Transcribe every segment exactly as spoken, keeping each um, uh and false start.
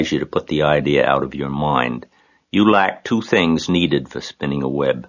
you to put the idea out of your mind. You lack two things needed for spinning a web.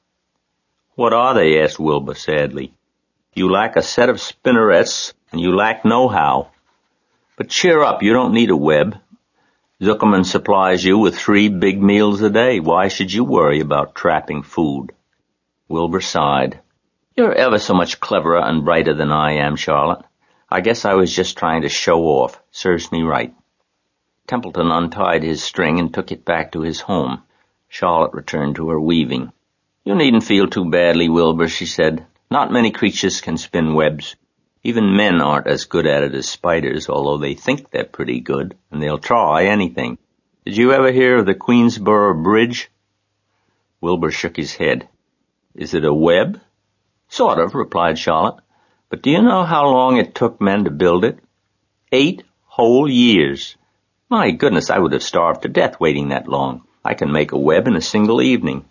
What are they? Asked Wilbur sadly. You lack a set of spinnerets, and you lack know-how. But cheer up, you don't need a web. Zuckerman supplies you with three big meals a day. Why should you worry about trapping food? Wilbur sighed. You're ever so much cleverer and brighter than I am, Charlotte. I guess I was just trying to show off. Serves me right. Templeton untied his string and took it back to his home. Charlotte returned to her weaving. You needn't feel too badly, Wilbur, she said. Not many creatures can spin webs. Even men aren't as good at it as spiders, although they think they're pretty good, and they'll try anything. Did you ever hear of the Queensboro Bridge? Wilbur shook his head. Is it a web? Sort of, replied Charlotte. But do you know how long it took men to build it? Eight whole years. My goodness, I would have starved to death waiting that long. I can make a web in a single evening.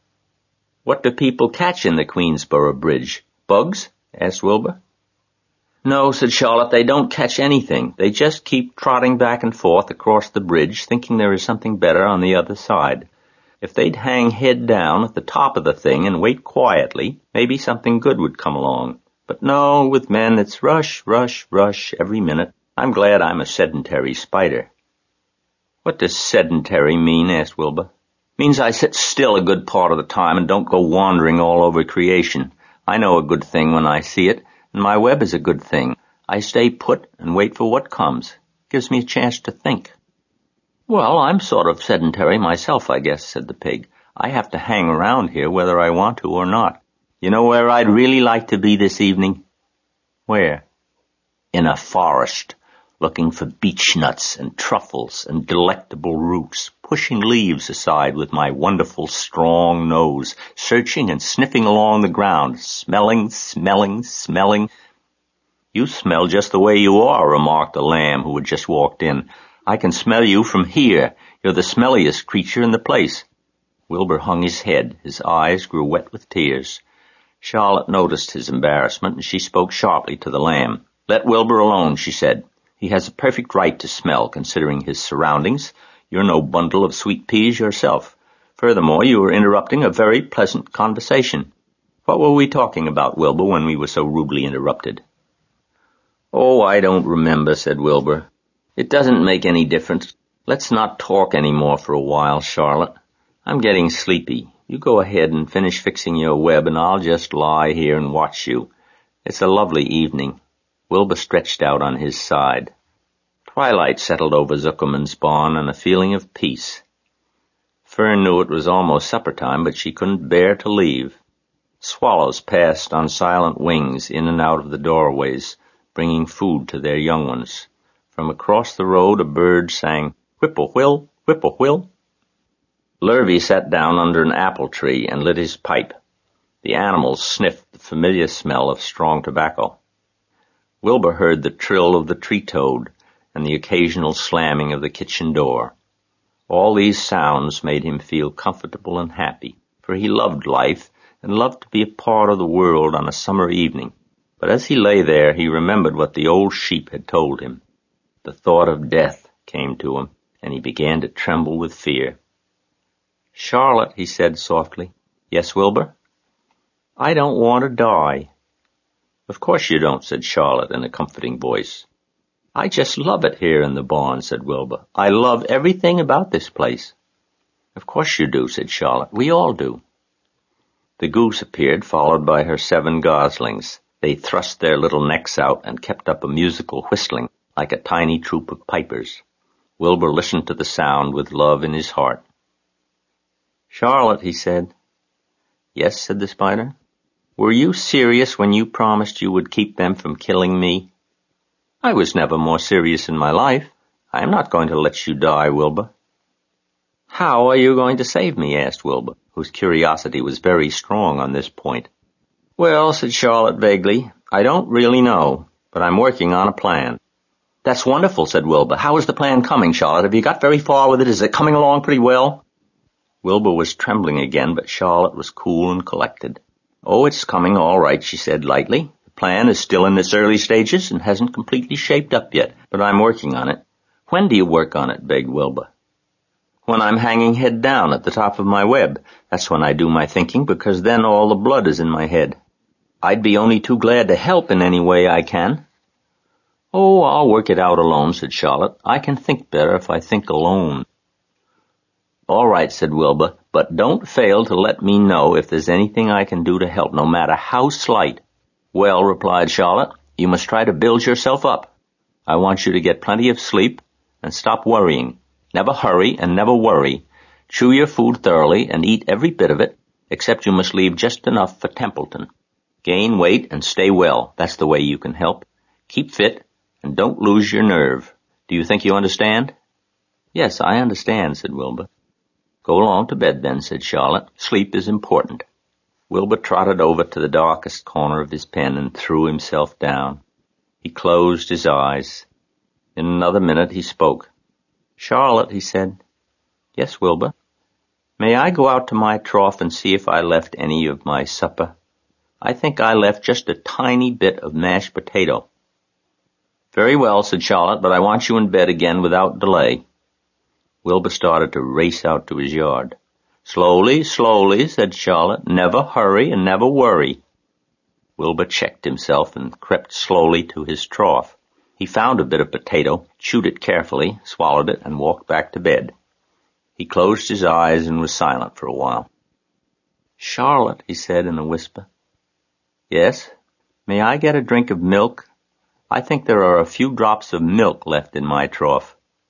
What do people catch in the Queensboro Bridge? Bugs? Asked Wilbur. No, said Charlotte, they don't catch anything. They just keep trotting back and forth across the bridge, thinking there is something better on the other side. If they'd hang head down at the top of the thing and wait quietly, maybe something good would come along. But no, with men it's rush, rush, rush every minute. I'm glad I'm a sedentary spider. What does sedentary mean? Asked Wilbur. Means I sit still a good part of the time and don't go wandering all over creation. I know a good thing when I see it. And my web is a good thing. I stay put and wait for what comes. Gives me a chance to think. Well, I'm sort of sedentary myself, I guess, said the pig. I have to hang around here whether I want to or not. You know where I'd really like to be this evening? Where? In a forest, looking for beech nuts and truffles and delectable roots, pushing leaves aside with my wonderful strong nose, searching and sniffing along the ground, smelling, smelling, smelling. You smell just the way you are, remarked the lamb who had just walked in. I can smell you from here. You're the smelliest creature in the place. Wilbur hung his head. His eyes grew wet with tears. Charlotte noticed his embarrassment, and she spoke sharply to the lamb. Let Wilbur alone, she said. He has a perfect right to smell, considering his surroundings. You're no bundle of sweet peas yourself. Furthermore, you were interrupting a very pleasant conversation. What were we talking about, Wilbur, when we were so rudely interrupted? Oh, I don't remember, said Wilbur. It doesn't make any difference. Let's not talk any more for a while, Charlotte. I'm getting sleepy. You go ahead and finish fixing your web, and I'll just lie here and watch you. It's a lovely evening. Wilbur stretched out on his side. Twilight settled over Zuckerman's barn and a feeling of peace. Fern knew it was almost supper time, but she couldn't bear to leave. Swallows passed on silent wings in and out of the doorways, bringing food to their young ones. From across the road a bird sang, Whip-poor-will, whip-poor-will. Lurvy sat down under an apple tree and lit his pipe. The animals sniffed the familiar smell of strong tobacco. Wilbur heard the trill of the tree-toad and the occasional slamming of the kitchen door. All these sounds made him feel comfortable and happy, for he loved life and loved to be a part of the world on a summer evening. But as he lay there, he remembered what the old sheep had told him. The thought of death came to him, and he began to tremble with fear. Charlotte, he said softly. Yes, Wilbur? I don't want to die. Of course you don't, said Charlotte in a comforting voice. I just love it here in the barn, said Wilbur. I love everything about this place. Of course you do, said Charlotte. We all do. The goose appeared, followed by her seven goslings. They thrust their little necks out and kept up a musical whistling, like a tiny troop of pipers. Wilbur listened to the sound with love in his heart. Charlotte, he said. Yes, said the spider. Were you serious when you promised you would keep them from killing me? I was never more serious in my life. I am not going to let you die, Wilbur. How are you going to save me? Asked Wilbur, whose curiosity was very strong on this point. Well, said Charlotte vaguely, I don't really know, but I'm working on a plan. That's wonderful, said Wilbur. How is the plan coming, Charlotte? Have you got very far with it? Is it coming along pretty well? Wilbur was trembling again, but Charlotte was cool and collected. Oh, it's coming all right, she said lightly. The plan is still in its early stages and hasn't completely shaped up yet, but I'm working on it. When do you work on it? Begged Wilbur. When I'm hanging head down at the top of my web. That's when I do my thinking, because then all the blood is in my head. I'd be only too glad to help in any way I can. Oh, I'll work it out alone, said Charlotte. I can think better if I think alone. All right, said Wilbur, but don't fail to let me know if there's anything I can do to help, no matter how slight. Well, replied Charlotte, you must try to build yourself up. I want you to get plenty of sleep and stop worrying. Never hurry and never worry. Chew your food thoroughly and eat every bit of it, except you must leave just enough for Templeton. Gain weight and stay well. That's the way you can help. Keep fit and don't lose your nerve. Do you think you understand? Yes, I understand, said Wilbur. Go along to bed then, said Charlotte. Sleep is important. Wilbur trotted over to the darkest corner of his pen and threw himself down. He closed his eyes. In another minute he spoke. Charlotte, he said. Yes, Wilbur. May I go out to my trough and see if I left any of my supper? I think I left just a tiny bit of mashed potato. Very well, said Charlotte, but I want you in bed again without delay. Wilbur started to race out to his yard. Slowly, slowly, said Charlotte. Never hurry and never worry. Wilbur checked himself and crept slowly to his trough. He found a bit of potato, chewed it carefully, swallowed it, and walked back to bed. He closed his eyes and was silent for a while. Charlotte, he said in a whisper. Yes? May I get a drink of milk? I think there are a few drops of milk left in my trough.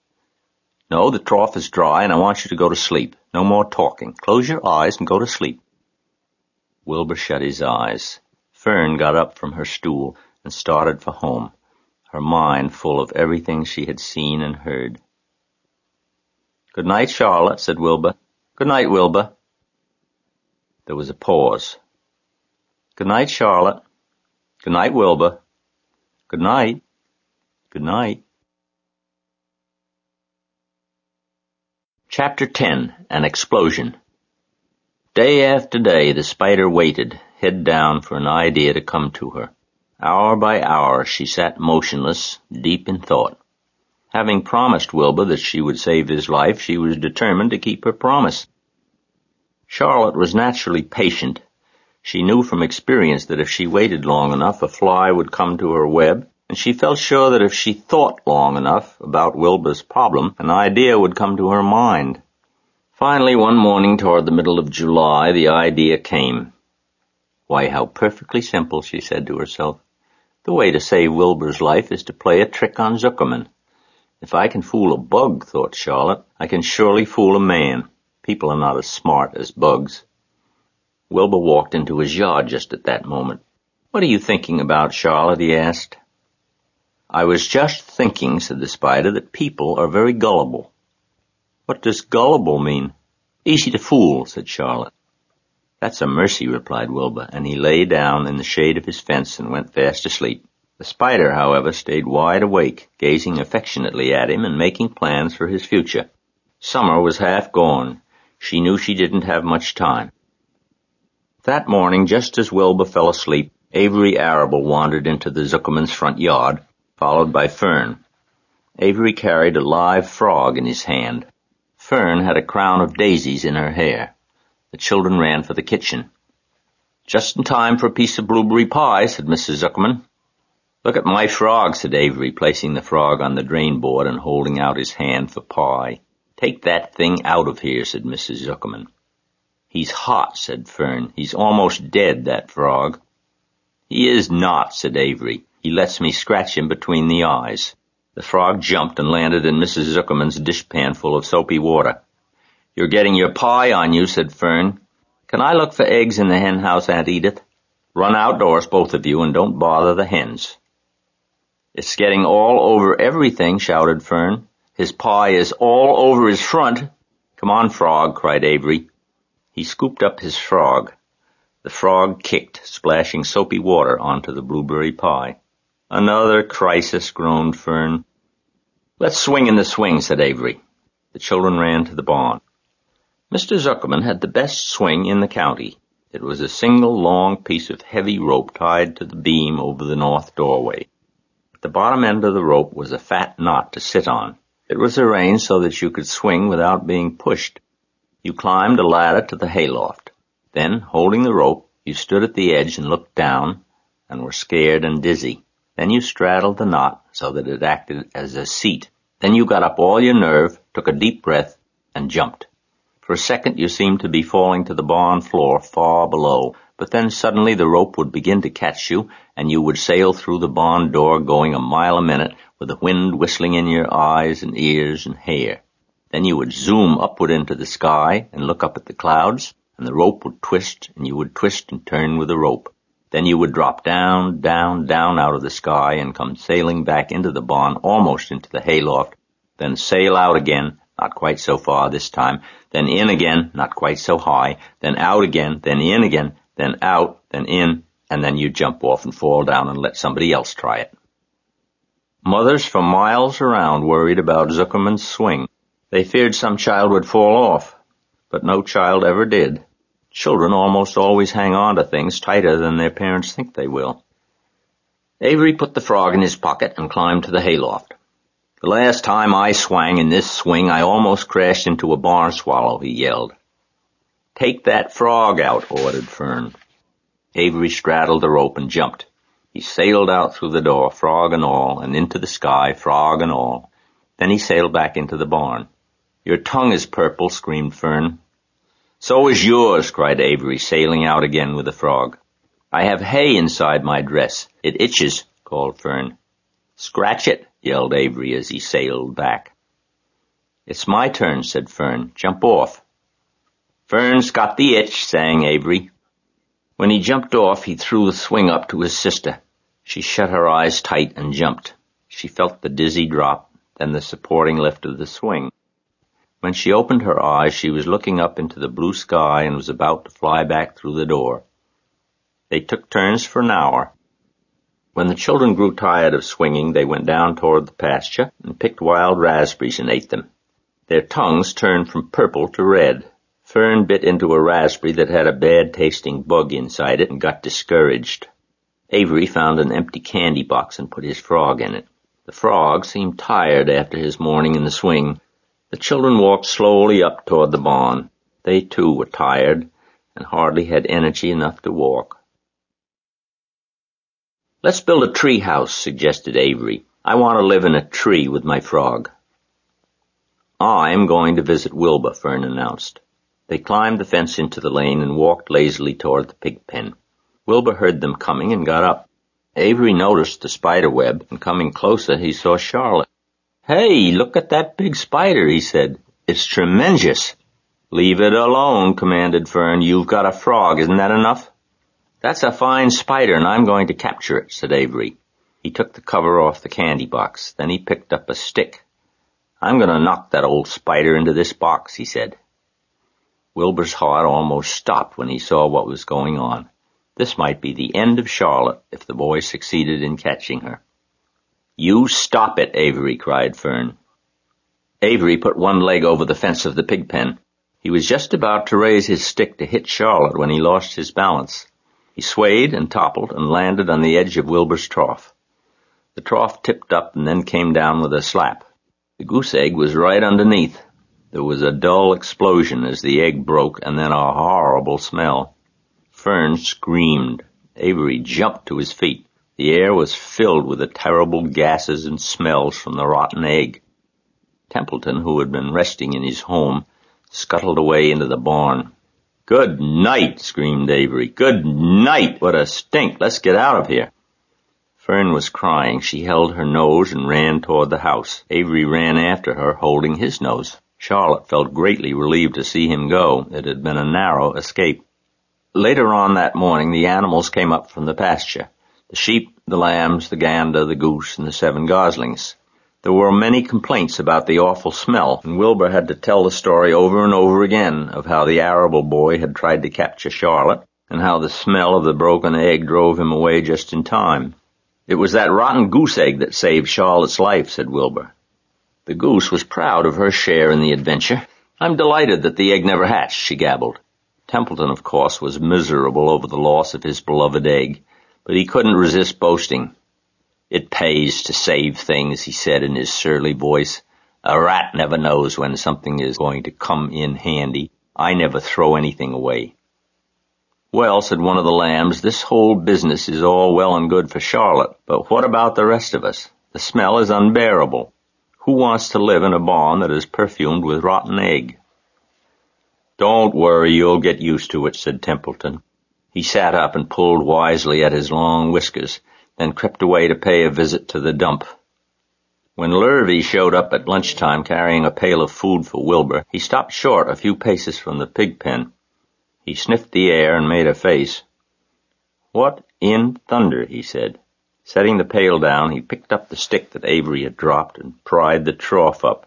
No, the trough is dry, and I want you to go to sleep. No more talking. Close your eyes and go to sleep. Wilbur shut his eyes. Fern got up from her stool and started for home, her mind full of everything she had seen and heard. Good night, Charlotte, said Wilbur. Good night, Wilbur. There was a pause. Good night, Charlotte. Good night, Wilbur. Good night. Good night. Chapter ten. An Explosion. Day after day the spider waited, head down, for an idea to come to her. Hour by hour she sat motionless, deep in thought. Having promised Wilbur that she would save his life, she was determined to keep her promise. Charlotte was naturally patient. She knew from experience that if she waited long enough, a fly would come to her web, and she felt sure that if she thought long enough about Wilbur's problem, an idea would come to her mind. Finally, one morning toward the middle of July, the idea came. Why, how perfectly simple, she said to herself. The way to save Wilbur's life is to play a trick on Zuckerman. If I can fool a bug, thought Charlotte, I can surely fool a man. People are not as smart as bugs. Wilbur walked into his yard just at that moment. What are you thinking about, Charlotte? He asked. I was just thinking, said the spider, that people are very gullible. What does gullible mean? Easy to fool, said Charlotte. That's a mercy, replied Wilbur, and he lay down in the shade of his fence and went fast asleep. The spider, however, stayed wide awake, gazing affectionately at him and making plans for his future. Summer was half gone. She knew she didn't have much time. That morning, just as Wilbur fell asleep, Avery Arable wandered into the Zuckerman's front yard, followed by Fern. Avery carried a live frog in his hand. Fern had a crown of daisies in her hair. The children ran for the kitchen. Just in time for a piece of blueberry pie, said Missus Zuckerman. Look at my frog, said Avery, placing the frog on the drain board and holding out his hand for pie. Take that thing out of here, said Missus Zuckerman. He's hot, said Fern. He's almost dead, that frog. He is not, said Avery. He lets me scratch him between the eyes. The frog jumped and landed in Missus Zuckerman's dishpan full of soapy water. You're getting your pie on you, said Fern. Can I look for eggs in the hen house, Aunt Edith? Run outdoors, both of you, and don't bother the hens. It's getting all over everything, shouted Fern. His pie is all over his front. Come on, frog, cried Avery. He scooped up his frog. The frog kicked, splashing soapy water onto the blueberry pie. Another crisis, groaned Fern. Let's swing in the swing, said Avery. The children ran to the barn. Mister Zuckerman had the best swing in the county. It was a single long piece of heavy rope tied to the beam over the north doorway. At the bottom end of the rope was a fat knot to sit on. It was arranged so that you could swing without being pushed. You climbed a ladder to the hayloft. Then, holding the rope, you stood at the edge and looked down and were scared and dizzy. Then you straddled the knot so that it acted as a seat. Then you got up all your nerve, took a deep breath, and jumped. For a second you seemed to be falling to the barn floor far below, but then suddenly the rope would begin to catch you, and you would sail through the barn door going a mile a minute with the wind whistling in your eyes and ears and hair. Then you would zoom upward into the sky and look up at the clouds, and the rope would twist, and you would twist and turn with the rope. Then you would drop down, down, down out of the sky and come sailing back into the barn, almost into the hayloft, then sail out again, not quite so far this time, then in again, not quite so high, then out again, then in again, then out, then in, and then you jump off and fall down and let somebody else try it. Mothers for miles around worried about Zuckerman's swing. They feared some child would fall off, but no child ever did. Children almost always hang on to things tighter than their parents think they will. Avery put the frog in his pocket and climbed to the hayloft. The last time I swang in this swing, I almost crashed into a barn swallow, he yelled. Take that frog out, ordered Fern. Avery straddled the rope and jumped. He sailed out through the door, frog and all, and into the sky, frog and all. Then he sailed back into the barn. Your tongue is purple, screamed Fern. So is yours, cried Avery, sailing out again with the frog. I have hay inside my dress. It itches, called Fern. Scratch it, yelled Avery as he sailed back. It's my turn, said Fern. Jump off. Fern's got the itch, sang Avery. When he jumped off, he threw the swing up to his sister. She shut her eyes tight and jumped. She felt the dizzy drop, then the supporting lift of the swing. When she opened her eyes, she was looking up into the blue sky and was about to fly back through the door. They took turns for an hour. When the children grew tired of swinging, they went down toward the pasture and picked wild raspberries and ate them. Their tongues turned from purple to red. Fern bit into a raspberry that had a bad-tasting bug inside it and got discouraged. Avery found an empty candy box and put his frog in it. The frog seemed tired after his morning in the swing. The children walked slowly up toward the barn. They, too, were tired and hardly had energy enough to walk. Let's build a tree house, suggested Avery. I want to live in a tree with my frog. I'm going to visit Wilbur, Fern announced. They climbed the fence into the lane and walked lazily toward the pig pen. Wilbur heard them coming and got up. Avery noticed the spider web, and coming closer he saw Charlotte. Hey, look at that big spider, he said. It's tremendous. Leave it alone, commanded Fern. You've got a frog, isn't that enough? That's a fine spider, and I'm going to capture it, said Avery. He took the cover off the candy box. Then he picked up a stick. I'm going to knock that old spider into this box, he said. Wilbur's heart almost stopped when he saw what was going on. This might be the end of Charlotte if the boy succeeded in catching her. You stop it, Avery, cried Fern. Avery put one leg over the fence of the pig pen. He was just about to raise his stick to hit Charlotte when he lost his balance. He swayed and toppled and landed on the edge of Wilbur's trough. The trough tipped up and then came down with a slap. The goose egg was right underneath. There was a dull explosion as the egg broke and then a horrible smell. Fern screamed. Avery jumped to his feet. The air was filled with the terrible gases and smells from the rotten egg. Templeton, who had been resting in his home, scuttled away into the barn. Good night, screamed Avery. Good night! What a stink! Let's get out of here. Fern was crying. She held her nose and ran toward the house. Avery ran after her, holding his nose. Charlotte felt greatly relieved to see him go. It had been a narrow escape. Later on that morning, the animals came up from the pasture. The sheep, the lambs, the gander, the goose, and the seven goslings. There were many complaints about the awful smell, and Wilbur had to tell the story over and over again of how the arable boy had tried to capture Charlotte, and how the smell of the broken egg drove him away just in time. It was that rotten goose egg that saved Charlotte's life, said Wilbur. The goose was proud of her share in the adventure. I'm delighted that the egg never hatched, she gabbled. Templeton, of course, was miserable over the loss of his beloved egg, but he couldn't resist boasting. It pays to save things, he said in his surly voice. A rat never knows when something is going to come in handy. I never throw anything away. Well, said one of the lambs, this whole business is all well and good for Charlotte, but what about the rest of us? The smell is unbearable. Who wants to live in a barn that is perfumed with rotten egg? Don't worry, you'll get used to it, said Templeton. He sat up and pulled wisely at his long whiskers, then crept away to pay a visit to the dump. When Lurvy showed up at lunchtime carrying a pail of food for Wilbur, he stopped short a few paces from the pig pen. He sniffed the air and made a face. What in thunder, he said. Setting the pail down, he picked up the stick that Avery had dropped and pried the trough up.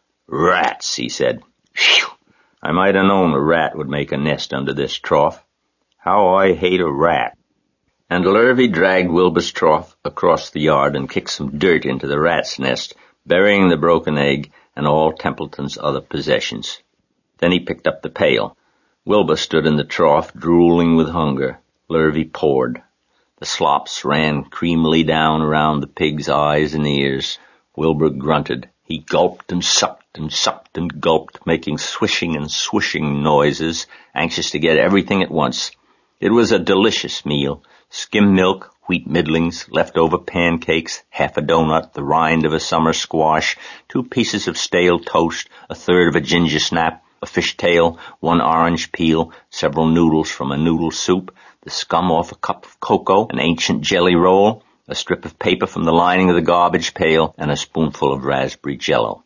Rats, he said. Phew! I might have known a rat would make a nest under this trough. How I hate a rat. And Lurvy dragged Wilbur's trough across the yard and kicked some dirt into the rat's nest, burying the broken egg and all Templeton's other possessions. Then he picked up the pail. Wilbur stood in the trough, drooling with hunger. Lurvy poured. The slops ran creamily down around the pig's eyes and ears. Wilbur grunted. He gulped and sucked and sucked and gulped, making swishing and swishing noises, anxious to get everything at once. It was a delicious meal. Skim milk, wheat middlings, leftover pancakes, half a donut, the rind of a summer squash, two pieces of stale toast, a third of a ginger snap, a fish tail, one orange peel, several noodles from a noodle soup, the scum off a cup of cocoa, an ancient jelly roll, a strip of paper from the lining of the garbage pail, and a spoonful of raspberry jello.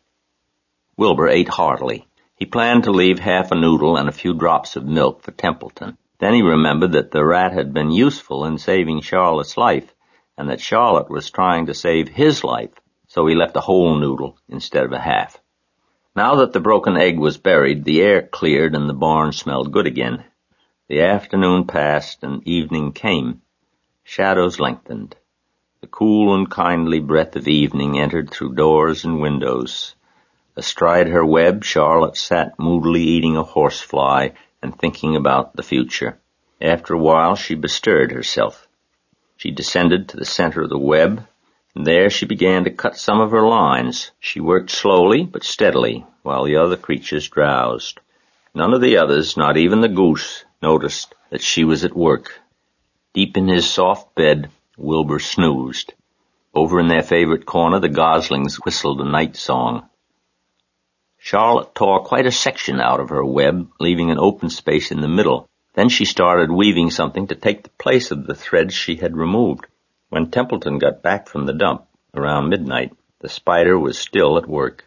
Wilbur ate heartily. He planned to leave half a noodle and a few drops of milk for Templeton. Then he remembered that the rat had been useful in saving Charlotte's life, and that Charlotte was trying to save his life, so he left a whole noodle instead of a half. Now that the broken egg was buried, the air cleared and the barn smelled good again. The afternoon passed and evening came. Shadows lengthened. The cool and kindly breath of evening entered through doors and windows. Astride her web, Charlotte sat moodily eating a horsefly and thinking about the future. After a while, she bestirred herself. She descended to the center of the web, and there she began to cut some of her lines. She worked slowly but steadily, while the other creatures drowsed. None of the others, not even the goose, noticed that she was at work. Deep in his soft bed, Wilbur snoozed. Over in their favorite corner, the goslings whistled a night song. Charlotte tore quite a section out of her web, leaving an open space in the middle. Then she started weaving something to take the place of the threads she had removed. When Templeton got back from the dump, around midnight, the spider was still at work.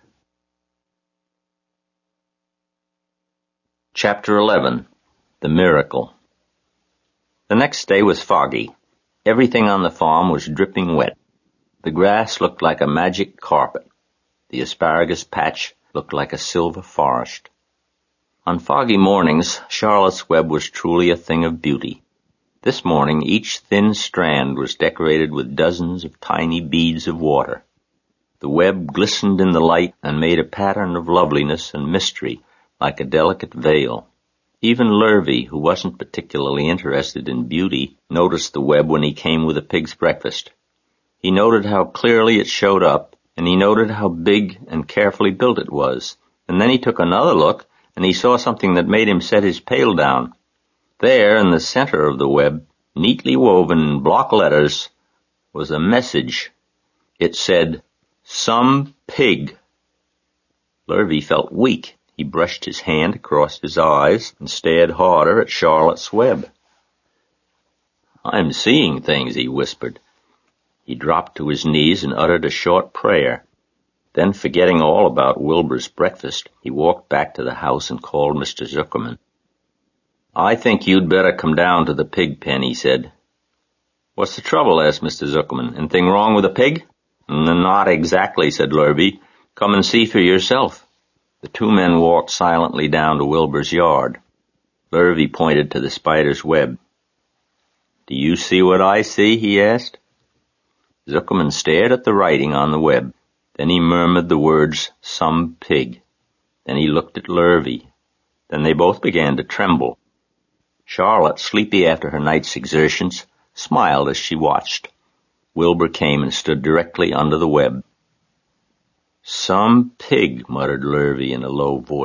Chapter eleven. The Miracle. The next day was foggy. Everything on the farm was dripping wet. The grass looked like a magic carpet. The asparagus patch looked like a silver forest. On foggy mornings, Charlotte's web was truly a thing of beauty. This morning, each thin strand was decorated with dozens of tiny beads of water. The web glistened in the light and made a pattern of loveliness and mystery, like a delicate veil. Even Lurvy, who wasn't particularly interested in beauty, noticed the web when he came with a pig's breakfast. He noted how clearly it showed up, and he noted how big and carefully built it was. And then he took another look, and he saw something that made him set his pail down. There, in the center of the web, neatly woven in block letters, was a message. It said, "Some pig." Lurvy felt weak. He brushed his hand across his eyes and stared harder at Charlotte's web. "I'm seeing things," he whispered. He dropped to his knees and uttered a short prayer. Then, forgetting all about Wilbur's breakfast, he walked back to the house and called Mister Zuckerman. "I think you'd better come down to the pig pen," he said. "What's the trouble?" asked Mister Zuckerman. "Anything wrong with the pig?" "Not exactly," said Lurvy. "Come and see for yourself." The two men walked silently down to Wilbur's yard. Lurvy pointed to the spider's web. "Do you see what I see?" he asked. Zuckerman stared at the writing on the web. Then he murmured the words, "Some pig." Then he looked at Lurvy. Then they both began to tremble. Charlotte, sleepy after her night's exertions, smiled as she watched. Wilbur came and stood directly under the web. Some pig, muttered Lurvy in a low voice.